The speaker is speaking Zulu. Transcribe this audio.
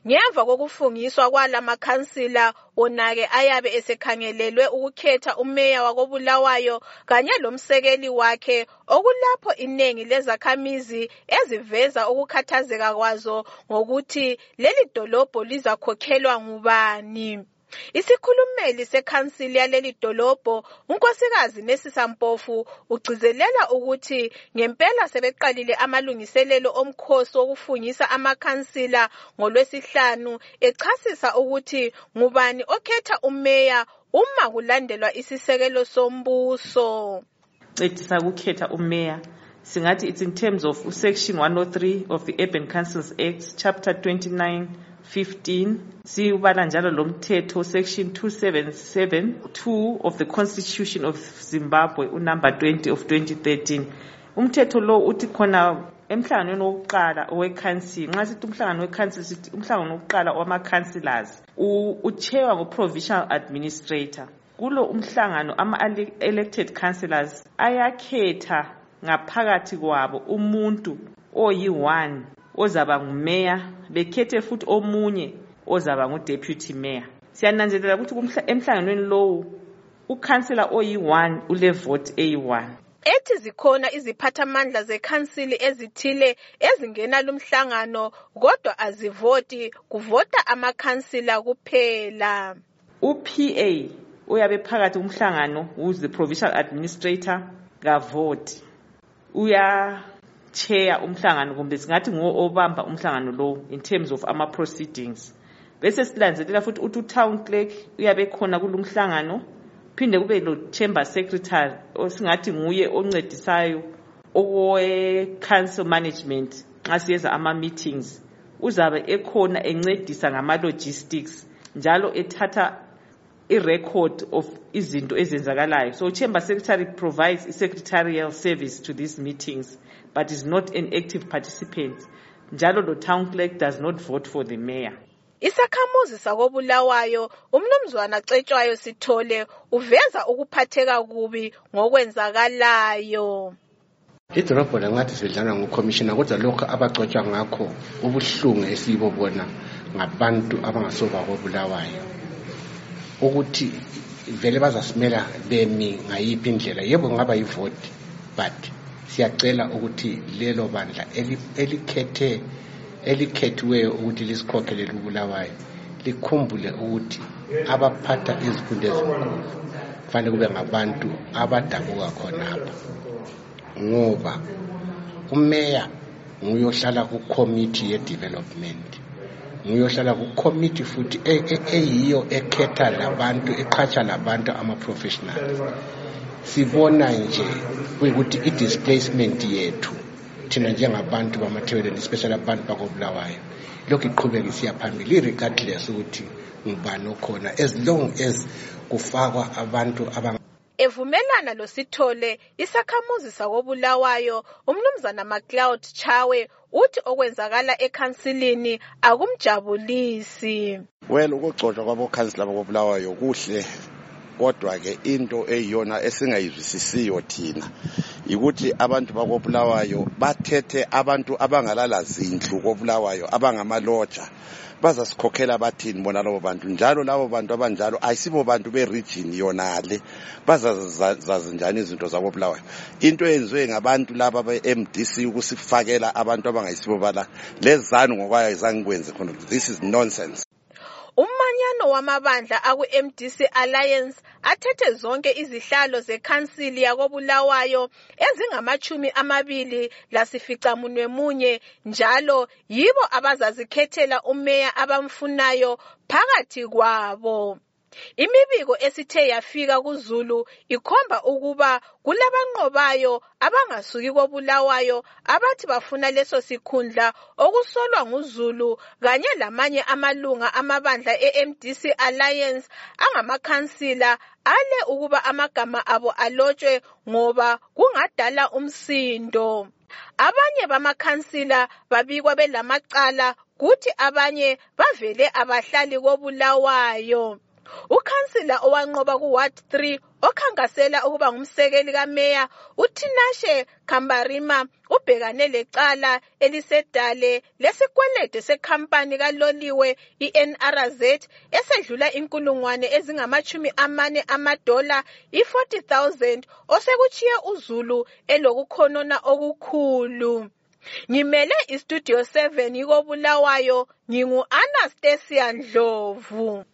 Ngemva kokufungiswa kwalamakhansila onake ayabe esekhangelelwe ukukhetha umeya wakoBulawayo kanye lomsekeli wakhe, okulapho inengi lezakhamizi eziveza ukukhathazeka kwazo ngokuthi leli dolobho lizakhokhelwa ngubani. Isikhulumeli sekhansili yaleli dolobho, unkosikazi Nesisa Mpofu, ugcizelela ukuthi ngempela sebeqalile amalungiselelo omkhosi wokufungisa amakhansila ngoLwesihlanu, echasisa ukuthi ngubani okhetha umeya uma kulandelwa isisekelo sombuso. Ecisa ukukhetha umeya singathi it's in terms of section 103 of the Urban Councils Act, chapter 29:15. Siyubala njalo lomthetho section 277(2) of the Constitution of Zimbabwe, number 20 of 2013. Umthetho lo uthi khona emhlanganweni wokuqala owekhansili, nxa sithi umhlangano wekhansili sithi umhlangano wokuqala wama-councillors uchairwa ngo-provincial administrator. Kulo umhlangano ama-elected councillors ayakhetha ngaphakathi kwabo umuntu oyi-1 ozaba ngumeya, bekhethe futhi omunye ozaba ngu-deputy mayor. Siyananzelela ukuthi emhlanganweni lowo ukhansila oyi-1 ulevote eyi-1. Ethi zikhona iziphathamandla zekhansili ezithile ezingena lumhlangano kodwa azivoti, kuvota amakhansila kuphela. UPA uyabe phakathi umhlangano who's the provincial administrator kavoti. Chair umhlangano kumbe singathi obamba umhlangano lo in terms of ama proceedings. Bese silandelela futhi town clerk uyabe khona kulumhlangano, phinde kube lo chamber secretary osingathi nguye oncedisayo owe council management nxa siyeza ama meetings, uzabe ekhona encedisa ngama logistics njalo ethatha i-record of izinto ezenzakalayo. So chamber secretary provides a secretarial service to these meetings but is not an active participant. Njalo lo town clerk does not vote for the mayor. Isakhamuzi sakoBulawayo umnumzwana Cetshwayo Sithole uveza ukuphatheka kubi ngokwenzakalayo. Idolobho langathi sidlana ngocommissioner kodwa lokho abacotshwa ngakho ubuhlungu esibobona ngabantu abangasoba koBulawayo ukuthi vele bazasimela bemi ngayiphi indlela. Yebo ngaba yivote but siyacela ukuthi lelo bandla elikhethiweyo ukuthi lisikhokhele uBulawayo likhumbule ukuthi abaphatha izikhundla ezinkulu kufanele kube ngabantu abadabuka khonapha, ngoba umeya nguyohlala ku committee ye development, nguyohlala ku committee futhi eyiyo ekhetha labantu, eqhatsha labantu ama professionals. Sibona nje ukuthi i displacement yethu thina njengabantu bamaThebeleni, especially abantu bakoBulawayo, lokhu iqhubeka isiya phambili regardless ukuthi ngubani okhona, as long as kufakwa abantu Evumelana lo Sithole, isakhamuzi sakoBulawayo umnumzana MacLeod Chawe uthi okwenzakala ekhansilini akumjabulisi. Well, ukugcotshwa kwabokhansila bakoBulawayo kuhle, kodwa ke into eyiyona esingayizwisisiyo thina ukuthi abantu bakoBulawayo bathethe abantu abangalala zindlu koBulawayo abangamaloja bazasikhokhela bathini bona labo bantu, njalo labo bantu abanjalo ayisibo bantu beregion yonale, bazazazi njani izinto zakoBulawayo. Into eyenziwe ngabantu laba beMDC ukusifakela abantu abangayisibo bala lezanu ngokwayo izangikwenze khona. This is nonsense. Umanyano wamabandla aku-MDC Alliance athethe zonke izihlalo zekhansili yakoBulawayo ezingama-21 njalo yibo abazazikhethela umeya abamfunayo phakathi kwabo. Imibiko esithe yafika kuZulu ikhomba ukuba kulabanqobayo abangasuki koBulawayo abathi bafuna leso sikhundla okusolwa nguZulu kanye lamanye amalunga amabandla eMDC Alliance angamakhansila ale ukuba amagama abo alotshwe ngoba kungadala umsindo. Abanye bamakhansila babikwa belamacala kuthi abanye bavele abahlali koBulawayo. Ukhansila owanqoba ku-Ward 3 okhangasela ukuba ngumsekeli kameya uTinashe Kambarima obhekane lecala elisedale lesikwelede sekhampani kaloliwe i-NRZ esedlula inkulungwane ezingama-40 amadola i-40,000 osekuchiye uZulu elokukhonona okukhulu. Ngimele iStudio 7 koBulawayo, ngingu-Anastasia Ndlovu.